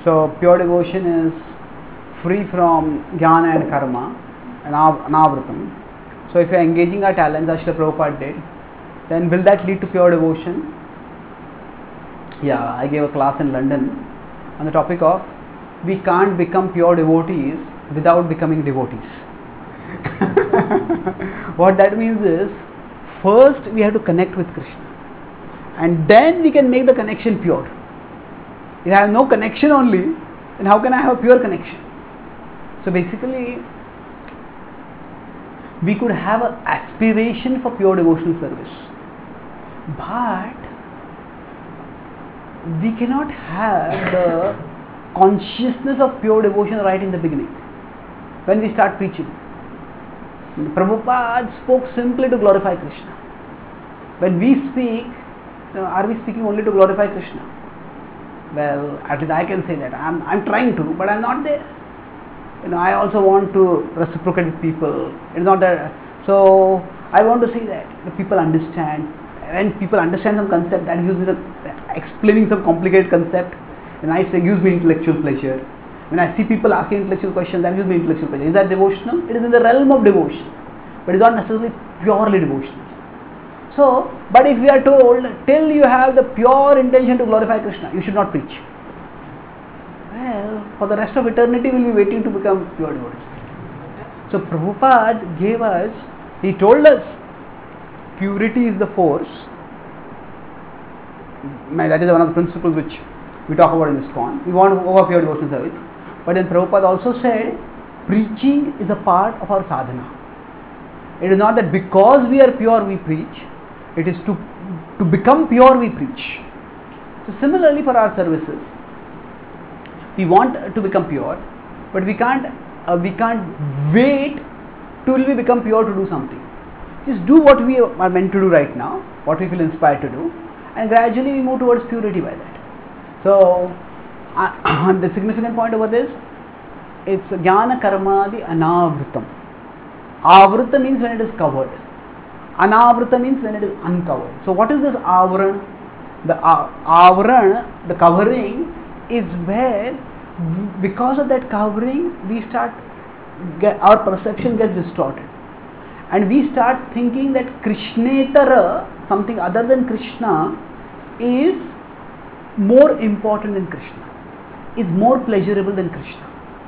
So pure devotion is free from jnana and karma and anavritam. So if you are engaging our talents as Srila Prabhupada did, then will that lead to pure devotion? Yeah, I gave a class in London on the topic of we can't become pure devotees without becoming devotees. What that means is, first we have to connect with Krishna and then we can make the connection pure. If I have no connection only, then how can I have a pure connection? So basically, we could have an aspiration for pure devotional service, but we cannot have the consciousness of pure devotion right in the beginning when we start preaching. Prabhupada spoke simply to glorify Krishna. When we speak, are we speaking only to glorify Krishna? Well, at least I can say that I'm trying to, but I'm not there. I also want to reciprocate with people. It's not that. So I want to say that the people understand. When people understand some concept, that gives me the explaining some complicated concept, and I say gives me intellectual pleasure. When I see people asking intellectual questions, that gives me intellectual pleasure. Is that devotional? It is in the realm of devotion, but it's not necessarily purely devotional. So, but if we are told till you have the pure intention to glorify Krishna, you should not preach. Well, for the rest of eternity, we will be waiting to become pure devotees. So Prabhupada gave us, he told us, purity is the force. That is one of the principles which we talk about in ISKCON. We want to go for pure devotional service. But then Prabhupada also said, preaching is a part of our sadhana. It is not that because we are pure we preach. It is to become pure we preach. So similarly for our services, we want to become pure, but we can't wait till we become pure to do something. Just do what we are meant to do right now, what we feel inspired to do, and gradually we move towards purity by that. So the significant point over this, it's jnana karmadi anavritam. Avrita means when it is covered. Anavrita means when it is uncovered. So what is this avaran? The avaran, the covering, is where because of that covering we start our perception gets distorted, and we start thinking that Krishnetara, something other than Krishna, is more important than Krishna, is more pleasurable than Krishna.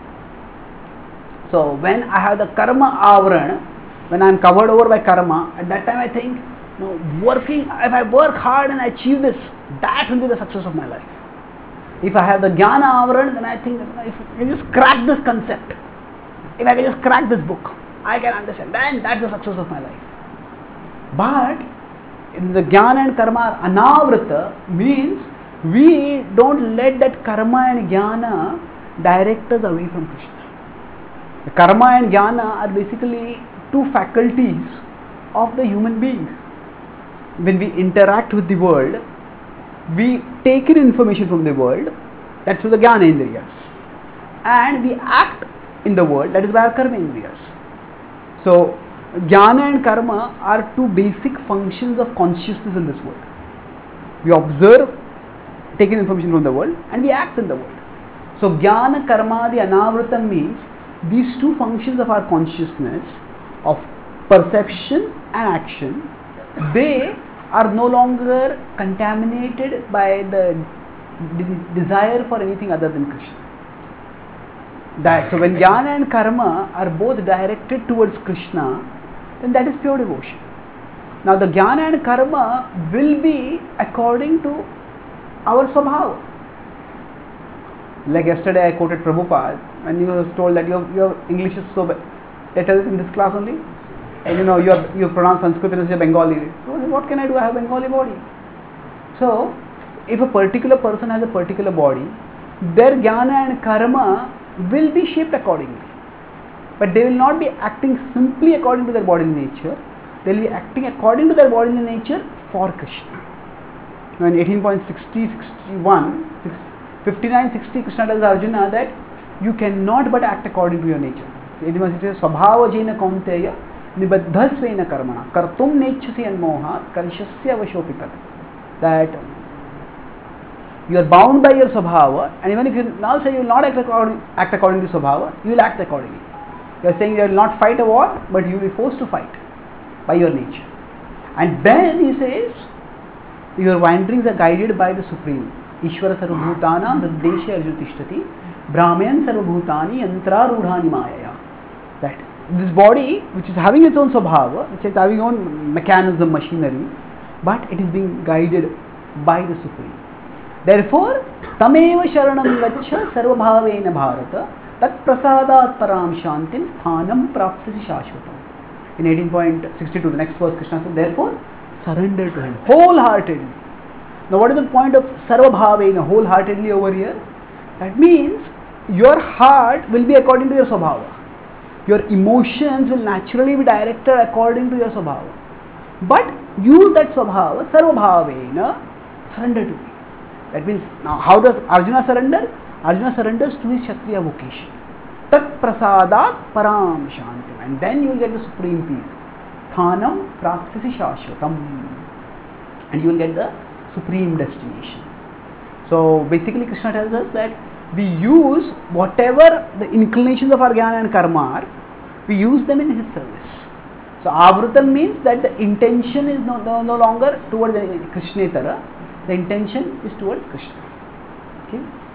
So when I have the karma avaran, when I am covered over by karma, at that time I think, working, if I work hard and achieve this, that will be the success of my life. If I have the jnana avaran, then I think, if I can just crack this concept, if I can just crack this book, I can understand, then that's the success of my life. But in the jnana and karma anavrita means we don't let that karma and jnana direct us away from Krishna. The karma and jnana are basically two faculties of the human being. When we interact with the world, we take in information from the world, that's through the jnana indriyas, and we act in the world, that is by our karma indriyas. So jnana and karma are two basic functions of consciousness in this world. We observe, take in information from the world, and we act in the world. So jnana karma the anavritam means these two functions of our consciousness, of perception and action, they are no longer contaminated by the desire for anything other than Krishna. So when jnana and karma are both directed towards Krishna, then that is pure devotion. Now the jnana and karma will be according to our swabhava. Like yesterday I quoted Prabhupada when he was told that your English is so bad. I tell it in this class only. And you pronounce Sanskrit as a Bengali. So what can I do? I have a Bengali body. So if a particular person has a particular body, their jnana and karma will be shaped accordingly. But they will not be acting simply according to their bodily nature. They will be acting according to their bodily nature for Krishna. Now in 59-60, Krishna tells Arjuna that you cannot but act according to your nature. So it says, Swabhava jena kaunteya nibaddhasvena karmana kartum nechasi anmohat karishasya vashopikata. That You are bound by your Swabhava, and even if you now say you will not act according to Swabhava, you will act accordingly. You are saying you will not fight a war, but you will be forced to fight by your nature. And then he says, your wanderings are guided by the Supreme. Ishvara sarvabhutana nirdeshe arjuna tishtati brahmayan sarvabhutani yantrarudhani mayaya. That this body, which is having its own Swabhava, which is having its own mechanism, machinery, but it is being guided by the Supreme. Therefore, tameva sharanam gaccha sarvabhavena bharata tat prasadat param shantim sthanam praptasi shashvatam. In 18.62, the next verse, Krishna says, therefore, surrender to him wholeheartedly. Now, what is the point of sarvabhavena, wholeheartedly over here? That means your heart will be according to your Swabhava. Your emotions will naturally be directed according to your Swabhava. But use that Swabhava, sarvabhavena, surrender to me. That means, now how does Arjuna surrender? Arjuna surrenders to his Kshatriya vocation. Tat prasadat param shantim. And then you will get the supreme peace. Sthanam praptasi shashvatam. And you will get the supreme destination. So basically Krishna tells us that we use whatever the inclinations of our jnana and karma are, we use them in his service. So avrutam means that the intention is no longer towards Krishnetara. The intention is towards Krishna. Okay.